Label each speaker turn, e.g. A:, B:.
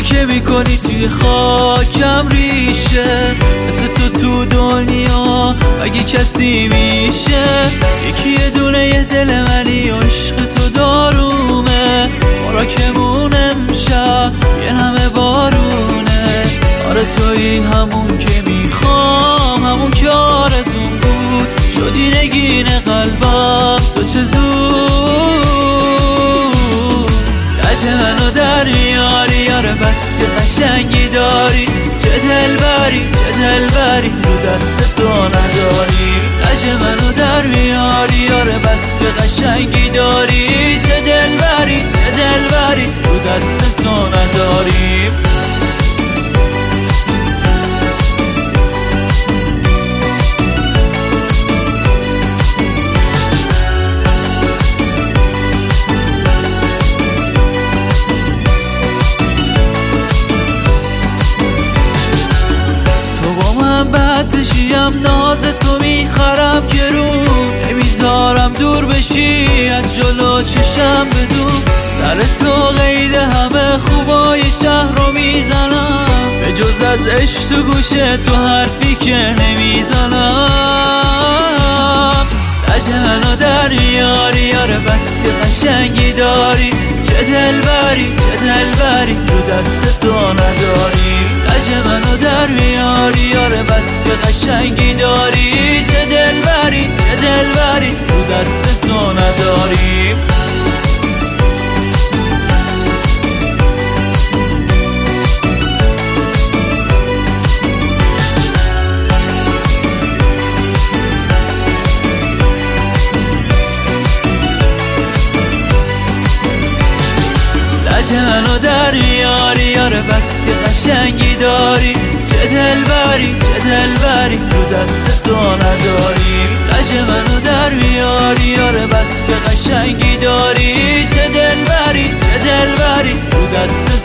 A: که میکنی توی خاکم ریشه، مثل تو دنیا اگه کسی میشه. یکی یه دونه یه دل منی و عشق تو دارومه، خوراکمون امشب یه نمه بارونه. آره تویی همون که میخوام، همون که آرزون بود، شدی نگین قلبم تو چه زود. لجه منو در میاری یاره، بس که قشنگی داری، چه دلبری رو دست تو نداری. لجه منو در میاری یاره، بس که قشنگی داری، چه دلبری رو دست تو نداری. بد بشیم ناز تو میخرم که رو نمیذارم دور بشی از جلو چشم بدون. سر تو قید همه خوبای شهر رو میزنم، به جز از عشق تو گوشه تو حرفی که نمیزنم. لجه منو در میاری یاره، بس که قشنگی داری، چه دلبری رو دست تو نداری. لجه منو در میاری یاره، بس که قشنگی داری، چه دلبری رو دست تو نداری. لجه منو در میاری یاره، بس که قشنگی داری، چه دلبری رو دست تو نداری. لجه منو در میاری یاره، بس که قشنگی داری، چه دلبری رو دست